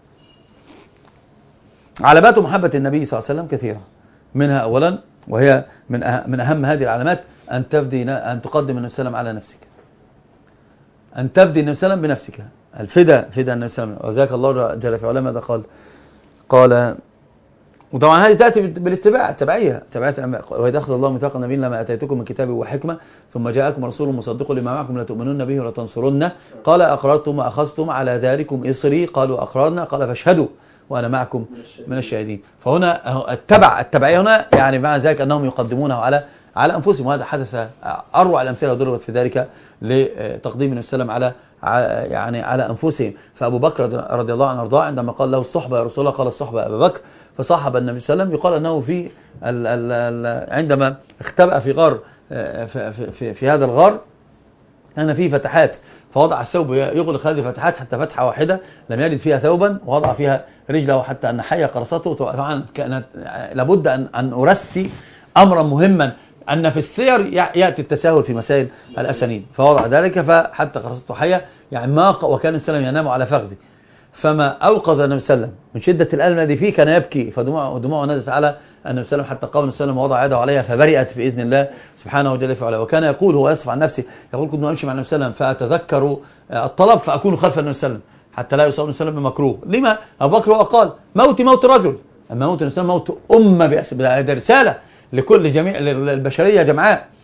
علامات محبة النبي صلى الله عليه وسلم كثيرة، منها أولا وهي من أه من أهم هذه العلامات أن تفدي أن تقدم النبي صلى الله عليه وسلم على نفسك، أن تفدي النبي صلى الله عليه وسلم بنفسك، الفدا فدا النبي صلى الله عليه وسلم. وذاك الله جل في علاه ماذا قال؟ قال، وطبعا هذه تأتي بالاتباع، التبعية، تبعية الأنبياء. وإذا أخذ الله ميثاق النبيين لما أتيتكم من كتاب وحكمة ثم جاءكم رسول مصدق لما معكم لتؤمنون به ولتنصرنه قال أقررتم وأخذتم على ذلكم إصري قالوا أقررنا قال فاشهدوا وأنا معكم من الشاهدين. فهنا التبع التبعية هنا يعني معنى ذلك أنهم يقدمونه على على أنفسهم، وهذا حدث. أروع الأمثلة ضربت في ذلك لتقديم النبي صلى الله عليه وسلم على يعني على أنفسهم. فأبو بكر رضي الله عنه وارضاه عندما قال له الصحبة يا رسول الله قال الصحبة أبا بكر، فصاحب النبي صلى الله عليه وسلم. يقال أنه في ال ال ال عندما اختبأ في غار في, في, في هذا الغار كان فيه فتحات، فوضع الثوب يغلق هذه الفتحات حتى فتحة واحدة لم يجد فيها ثوبا، ووضع فيها رجله حتى أن حية قرصته. طبعا كانت لابد أن أن أرسي أمرا مهما أن في السير يأتي التساهل في مسائل الأسانيد، فوضع ذلك فحتى قرصته حية يعني ما، وكان السلام ينام على فخذه، فما أوقظ النبي صلى الله عليه وسلم من شدة الألم الذي فيه كان يبكي، فدموعه دموعه نزلت على النبي صلى الله عليه وسلم حتى قام النبي صلى الله عليه وسلم ووضع يده عليها فبرئت بإذن الله سبحانه وجل في علاه. وكان يقول هو يصف عن نفسه يقول كنت أمشي مع النبي صلى الله عليه وسلم فأتذكر الطلب فأكون خلف النبي صلى الله عليه وسلم حتى لا يصاب النبي صلى الله عليه وسلم بمكروه. لما؟ أبو بكر وقال موتي موت رجل، أما موت النبي صلى الله عليه وسلم موت أمة بأسر، هذه رسالة لكل جميع البشرية جمعاء.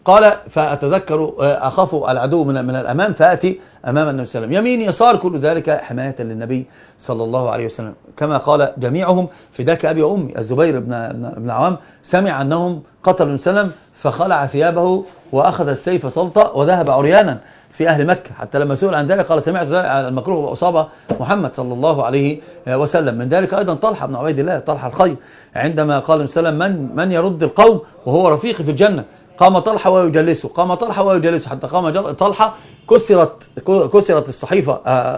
قال فأتذكر أخاف العدو من من الأمام فأتي أمام النبي صلى الله عليه وسلم، يمين يسار كل ذلك حماية للنبي صلى الله عليه وسلم، كما قال جميعهم فداك أبي وأمي. الزبير بن بن عوام سمع أنهم قتلوا النبي صلى الله عليه وسلم فخلع ثيابه وأخذ السيف سلطة وذهب عريانا في أهل مكة، حتى لما سئل عن ذلك قال سمعت المكروه وأصاب محمد صلى الله عليه وسلم. من ذلك أيضا طلحة بن عبيد الله طلحة الخير، عندما قال النبي صلى الله عليه وسلم من من يرد القوم وهو رفيقي في الجنة، قام طلحة ويجلسه قام طلحة ويجلسه حتى قام طلحة كسرت كسرت الصحيفة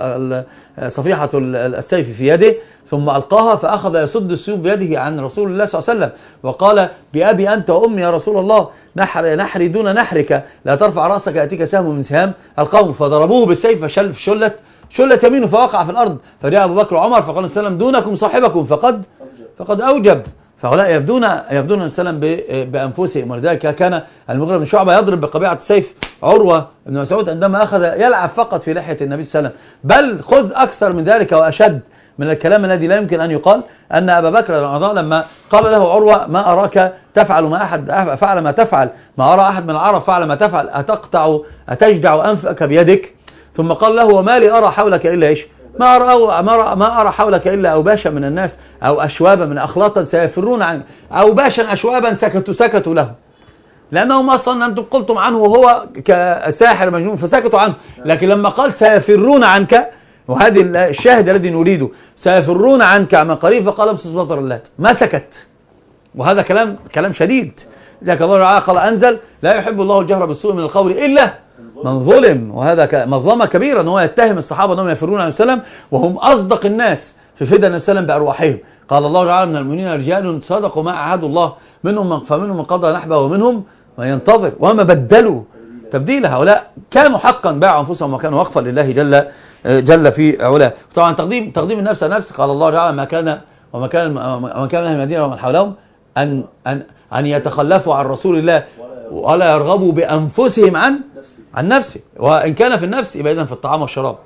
صفيحة السيف في يده ثم ألقاها فأخذ يصد السيوف بيده عن رسول الله صلى الله عليه وسلم وقال بأبي أنت وأمي يا رسول الله نحر نحري دون نحرك لا ترفع رأسك يأتيك سهم من سهام القوم، فضربوه بالسيف فشل شلت شلت يمينه فوقع في الأرض، فجاء أبو بكر وعمر فقال صلى الله عليه وسلم دونكم صاحبكم فقد فقد أوجب، فهؤلاء يبدون يبدون السلام بأنفسهم. ولذلك كان المغيرة بن شعبة يضرب بقبيعة السيف عروة بن مسعود عندما أخذ يلعب فقط في لحية النبي صلى الله عليه وسلم، بل خذ أكثر من ذلك وأشد من الكلام الذي لا يمكن أن يقال أن أبا بكر لما قال له عروة ما أراك تفعل ما أحد فعل ما تفعل، ما أرى أحد من العرب فعل ما تفعل، أتقطع أتجدع أنفك بيدك، ثم قال له وما لي أرى حولك إلا إيش ما أرى ما أرى حولك إلا أوباشا من الناس أو أشوابا من أخلاطا سيفرون عن أوباشا أشوابا سكتوا سكتوا له، لأنهم أصلا أنتم قلتم عنه وهو كساحر مجنون فسكتوا عنه، لكن لما قال سيفرون عنك وهذه الشاهد الذي نريده سيفرون عنك من قريب فقال امسس بطر اللات ما سكت، وهذا كلام كلام شديد. ذاك الله تعالى قال أنزل لا يحب الله الجهر بالسوء من القول إلا من ظلم، وهذا مظلمة كبيرة أنه يتهم الصحابة أنهم يفرون عن السلام وهم أصدق الناس في فداء السلام بأرواحهم. قال الله تعالى من المؤمنين رجال صدقوا ما عاهدوا الله منهم من فمنهم من قضى نحبه ومنهم من ينتظر وما بدلوا تبديل. هؤلاء كانوا حقا باعوا أنفسهم وكانوا وقفا لله جل جل في علاه. طبعا تقديم تقديم النفس على نفس قال الله تعالى ما كان وما كان وما كان أهل المدينة ومن حولهم أن أن أن يتخلفوا عن رسول الله ولا يرغبوا بأنفسهم عن عن نفسه، وإن كان في النفس يبقى إذن في الطعام والشراب،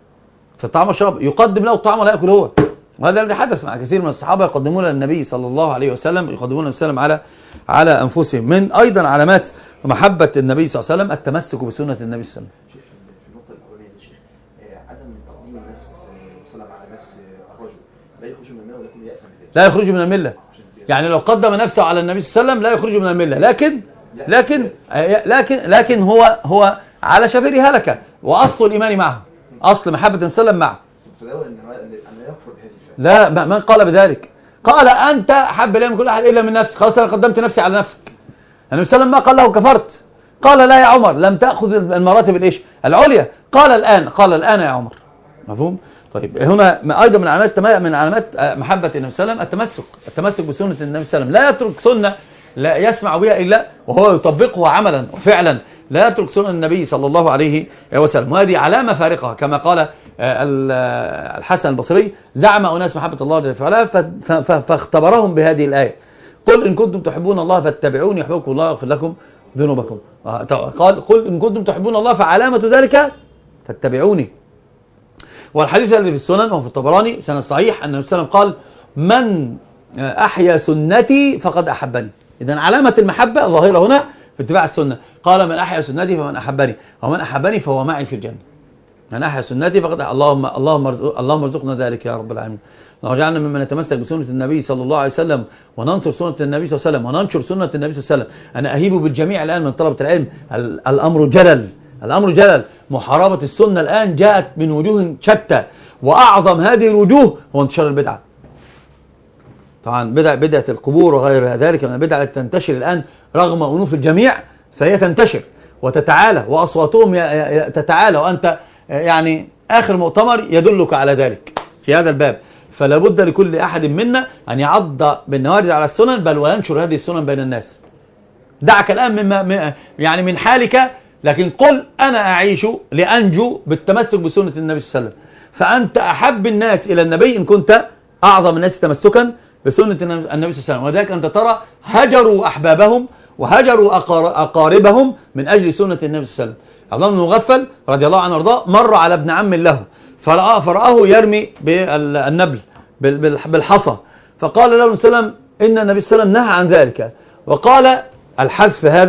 في الطعام والشراب يقدم له الطعام ولا يأكل هو، وهذا الذي حدث مع كثير من الصحابة يقدمون للنبي صلى الله عليه وسلم يقدمون السلام على على أنفسهم. من أيضا علامات محبة النبي صلى الله عليه وسلم التمسك بسنة النبي صلى الله عليه وسلم.
في النقطة الأولانية يا شيخ عدم تقديم النفس والسلام على نفس الرجل لا يخرج من الملة ولكن يأثم بذلك.
لا يخرج من الملة، يعني لو قدم نفسه على النبي صلى الله عليه وسلم لا يخرج من الملة، لكن لكن لكن لكن هو هو على شفير هلكة، وأصل الإيمان معه أصل محبة النبي صلى الله عليه وسلم معه. لا من قال بذلك؟ قال أنت حب إلي من كل أحد إلا من نفسك، خلاص أنا قدمت نفسي على نفسك. النبي صلى الله عليه وسلم ما قال له كفرت، قال لا يا عمر لم تأخذ المراتب الإيش العليا، قال الآن قال الآن يا عمر. مفهوم؟ طيب هنا أيضا من علامات من علامات محبة النبي صلى الله عليه وسلم التمسك التمسك بسنة النبي صلى الله عليه وسلم، لا يترك سنة لا يسمع بها إلا وهو يطبقها عملا وفعلا، لا يترك سنة النبي صلى الله عليه وسلم، وهذه علامة فارقة كما قال الحسن البصري زعم أناس محبة الله جل وعلا فاختبرهم بهذه الآية قل إن كنتم تحبون الله فاتبعوني يحببكم الله ويغفر لكم ذنوبكم. قال قل إن كنتم تحبون الله فعلامة ذلك فاتبعوني. والحديث الذي في السنن وفي الطبراني سنة صحيح أن النبي صلى الله عليه وسلم قال من أحيا سنتي فقد أحبني. إذن علامة المحبة ظاهرة هنا في اتباع السنة، قال من أحيا سنتي فمن أحبني ومن أحبني فهو معي في الجنة. من أحيا سنتي فقد اللهم اللهم اللهم ارزقنا ذلك يا رب العالمين. اللهم اجعلنا ممن نتمسك بسنة النبي صلى الله عليه وسلم وننصر سنة النبي صلى الله عليه وسلم وننشر سنة النبي صلى الله عليه وسلم. أنا أهيب بالجميع الآن من طلبة العلم، الأمر جلل الأمر جلل محاربة السنة الآن جاءت من وجوه شتى، وأعظم هذه الوجوه هو انتشار البدعة. طبعا بدعة بدعة القبور وغير ذلك من البدع التي تنتشر الآن رغم أنوف الجميع، فهي تنتشر وتتعالى وأصواتهم تتعالى، وأنت يعني آخر مؤتمر يدلك على ذلك في هذا الباب. فلا بد لكل أحد منا أن يعض بالنوارد على السنن بل وينشر هذه السنن بين الناس. دعك الآن مما يعني من حالك، لكن قل أنا أعيش لأنجو بالتمسك بسنة النبي صلى الله عليه وسلم، فأنت أحب الناس إلى النبي إن كنت أعظم الناس تمسكا بسنة النبي صلى الله عليه وسلم. وذلك أنت ترى هجروا أحبابهم وهجروا أقاربهم من أجل سنة النبي صلى الله عليه وسلم. عبد الله بن مغفل رضي الله عنه وارضاه مر على ابن عم له فرآه, فرآه يرمي بالنبل بالحصى، فقال له النبي صلى الله عليه وسلم إن النبي صلى الله عليه وسلم نهى عن ذلك، وقال الحذف هذا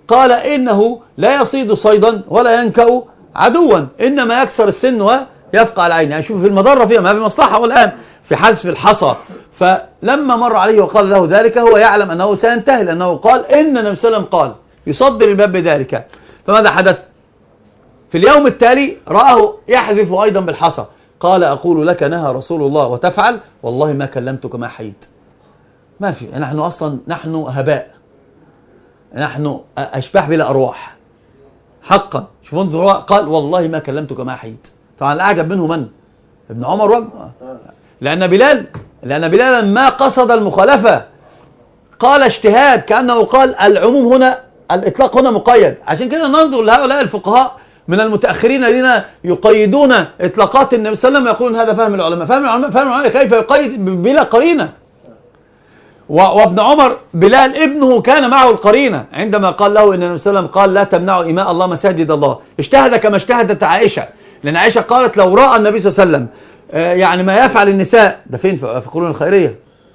قال إنه لا يصيد صيدا ولا ينكأ عدوا، إنما يكسر السن ويفقع العين. يعني شوف في المضرة فيها ما في مصلحة، والآن في حذف الحصى. فلما مر عليه وقال له ذلك هو يعلم أنه سينتهي، لأنه قال إن النبي صلى الله عليه وسلم قال يصدر الباب بذلك. فماذا حدث؟ في اليوم التالي رآه يحذف أيضا بالحصى، قال أقول لك نهى رسول الله وتفعل، والله ما كلمتك ما حييت. ما في، نحن أصلا نحن هباء، نحن أشباح بلا أرواح حقا. شوف انظر، قال والله ما كلمتك ما حييت. طبعا الأعجب منه من؟ ابن عمر وابن لأن بلال لأن بلالا ما قصد المخالفة، قال اجتهاد، كأنه قال العموم هنا، الإطلاق هنا مقيد. عشان كده ننظر لهؤلاء الفقهاء من المتأخرين الذين يقيدون إطلاقات النبي صلى الله عليه وسلم، يقولون هذا فهم العلماء. فهم العلماء فهم العلماء كيف يقيد بلا قرينة؟ وابن عمر بلال ابنه كان معه القرينة عندما قال له إن النبي صلى الله عليه وسلم قال لا تمنعوا إماء الله مساجد الله. اجتهد كما اجتهدت عائشة، لأن عائشة قالت لو رأى النبي صلى الله عليه وسلم يعني ما يفعل النساء، ده فين؟ في القرون الخيرية.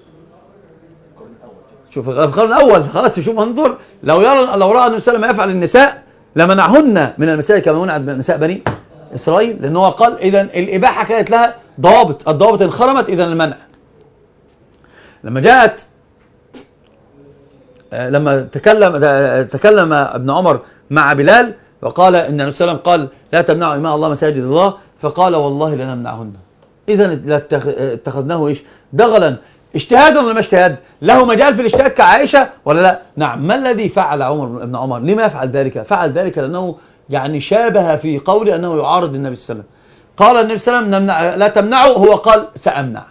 شوف في القرن الأول خلاص. شوف انظر، لو يرى لو رأى النبي صلى الله عليه وسلم ما يفعل النساء لمنعهن من المساجد كما منعت من نساء بني إسرائيل، لأنه هو قال إذا الإباحة كانت لها ضوابط، الضوابط انخرمت، إذا المنع. لما جاءت لما تكلم تكلم ابن عمر مع بلال وقال ان النبي صلى الله عليه وسلم قال لا تمنعوا إماء الله مساجد الله، فقال والله لنمنعهن. اذا اتخذناه ايش؟ دغلا. اجتهاد ولا ما اجتهاد؟ له مجال في الاجتهاد كعائشه ولا لا؟ نعم. ما الذي فعل عمر بن عمر؟ لما يفعل ذلك؟ فعل ذلك لانه يعني شابه في قوله انه يعارض النبي صلى الله عليه وسلم. قال النبي صلى الله عليه وسلم لا تمنعوا، هو قال سامنع.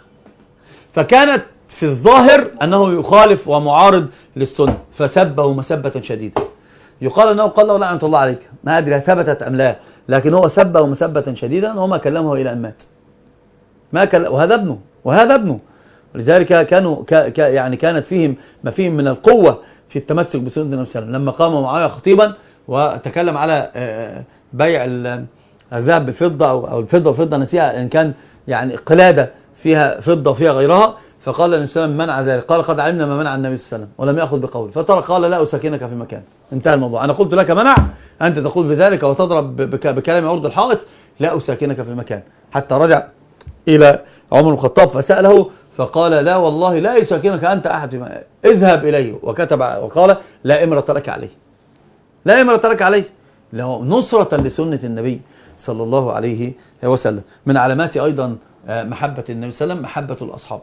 فكانت في الظاهر أنه يخالف ومعارض للسنة، فسبه مسبة شديدة. يقال أنه قال له لعنة الله عليك، ما أدري ثبتت أم لا، لكن هو سبه مسبة شديدة وما كلمه إلى أن مات. ما كل... وهذا ابنه وهذا ابنه ولذلك كانوا ك... ك... يعني كانت فيهم ما فيهم من القوة في التمسك بسنة النبي صلى الله عليه وسلم. لما قام معاوية خطيبا وتكلم على بيع الذهب بالفضة أو الفضة وفضة نسيها، إن كان يعني قلادة فيها فضة وفيها غيرها، فقال النبي صلى الله عليه وسلم منع ذلك، قال قد علمنا ما منع النبي صلى الله عليه وسلم ولم يأخذ بقوله، فترى قال لا أساكنك في مكان. انتهى الموضوع. أنا قلت لك منع، أنت تقول بذلك وتضرب بك بكلام عرض الحائط، لا أساكنك في مكان. حتى رجع إلى عمر بن الخطاب فسأله فقال لا والله لا يساكنك أنت أحد في مكان. اذهب إليه. وكتب وقال لا إمرة لك عليه، لا إمرة لك عليه، له نصرة لسنة النبي صلى الله عليه وسلم. من علامات أيضا محبة النبي صلى الله عليه وسلم محبة الأصحاب،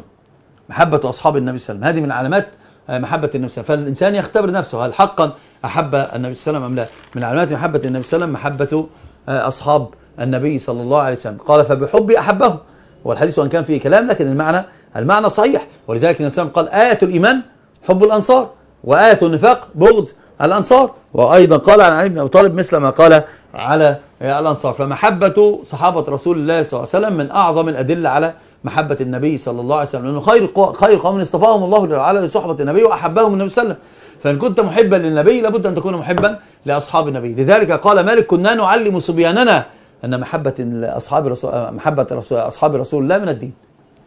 محبة أصحاب النبي صلى الله عليه وسلم، هذه من علامات محبة النبي صلى الله عليه وسلم. فالإنسان يختبر نفسه هل حقا أحب النبي صلى الله عليه وسلم أم لا. من علامات محبة النبي صلى الله عليه وسلم محبة أصحاب النبي صلى الله عليه وسلم. قال فبحبي أحبهم. والحديث وإن كان فيه كلام لكن المعنى المعنى صحيح. ولذلك النبي صلى الله عليه وسلم قال آية الإيمان حب الأنصار وآية النفاق بغض الأنصار. وأيضا قال عن علي بن أبي طالب مثل ما قال على الأنصار. فمحبة صحابة رسول الله صلى الله عليه وسلم من أعظم الأدلة على محبة النبي صلى الله عليه وسلم، لأنه خير خير قوم اصطفاهم الله تعالى لصحبة النبي وأحبهم النبي صلى الله عليه وسلم. فإن كنت محبا للنبي لابد أن تكون محبا لأصحاب النبي. لذلك قال مالك كنا نعلم صبياننا أن محبة أصحاب رسول محبة رسول أصحاب رسول الله من الدين.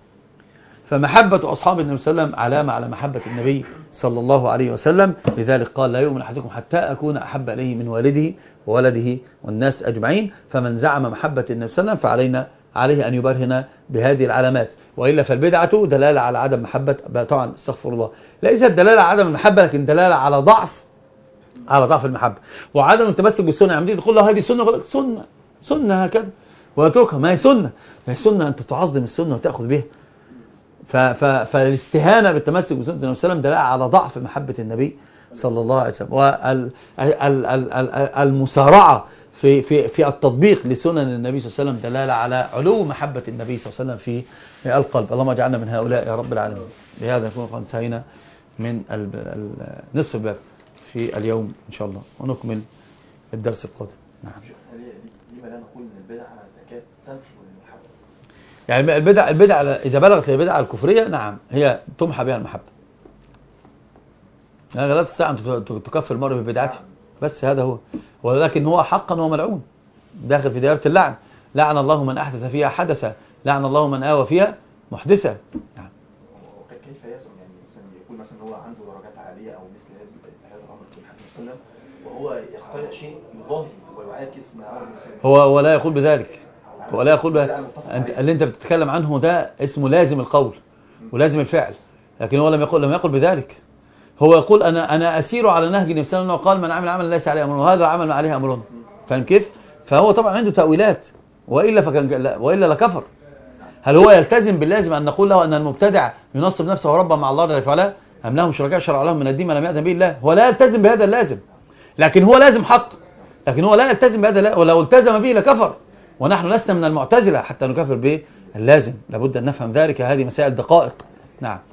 فمحبة أصحاب النبي صلى الله عليه وسلم علامة على محبة النبي صلى الله عليه وسلم. لذلك قال لا يؤمن أحدكم حتى أكون أحب إليه من والده وولده والناس أجمعين. فمن زعم محبة النبي صلى الله عليه وسلم فعلينا عليه أن يبرهن بهذه العلامات، وإلا فالبدعة دلالة على عدم محبة. طبعا استغفر الله، ليست دلالة على عدم المحبة لكن دلالة على ضعف على ضعف المحبة وعدم التمسك بالسنة. عم تقول له هذه سنة، يقول لك سنة سنة هكذا ويتركها. ما هي سنة، ما هي سنة أنت تعظم السنة وتأخذ بها. فالاستهانة بالتمسك بسنة النبي صلى الله عليه وسلم دلالة على ضعف محبة النبي صلى الله عليه وسلم. والمسارعة في في في التطبيق لسنن النبي صلى الله عليه وسلم دلالة على علو محبة النبي صلى الله عليه وسلم في القلب. اللهم اجعلنا من هؤلاء يا رب العالمين. بهذا نكون قد انتهينا من نصف الباب في اليوم إن شاء الله، ونكمل الدرس القادم. نعم.
لما لا نقول ان البدعة تكاد تمحو المحبة؟
يعني البدع البدع إذا بلغت البدعة الكفرية نعم هي تمحى بها المحبة. يعني لا تستطيع أن تكفر المرء ببدعته، بس هذا هو. ولكن هو حقا هو ملعون داخل في دائرة اللعن. لعن الله من أحدث فيها حدثا، لعن الله من آوى فيها محدثا. نعم.
كيف يزعم يعني مثلا يقول مثلا هو عنده درجات عالية أو مثل هذا الأمر في الحديث صلى الله عليه وسلم هو يخترع شيء يضاهي ويعاكس ما عمل المسلمين.
هو هو لا يقول بذلك، هو لا يقول بذلك. انت اللي انت بتتكلم عنه ده اسمه لازم القول ولازم الفعل، لكن هو لم يقول لم يقل بذلك. هو يقول انا انا اسير على نهج النبي صلى الله عليه وسلم، وقال من عمل عملا ليس عليه امرنا وهذا عمل ما عليه امرنا. فاهم كيف؟ فهو طبعا عنده تاويلات، والا فكان والا لكفر. هل هو يلتزم باللازم ان نقول له ان المبتدع ينصب نفسه ربا مع الله جل وعلا، ام لهم شركاء شرع لهم من الدين ما لم يأذن به الله؟ هو لا يلتزم بهذا اللازم، لكن هو لازم حق، لكن هو لا يلتزم بهذا لا، ولو التزم به لكفر. ونحن لسنا من المعتزلة حتى نكفر به اللازم، لابد ان نفهم ذلك. هذه مسائل دقائق. نعم.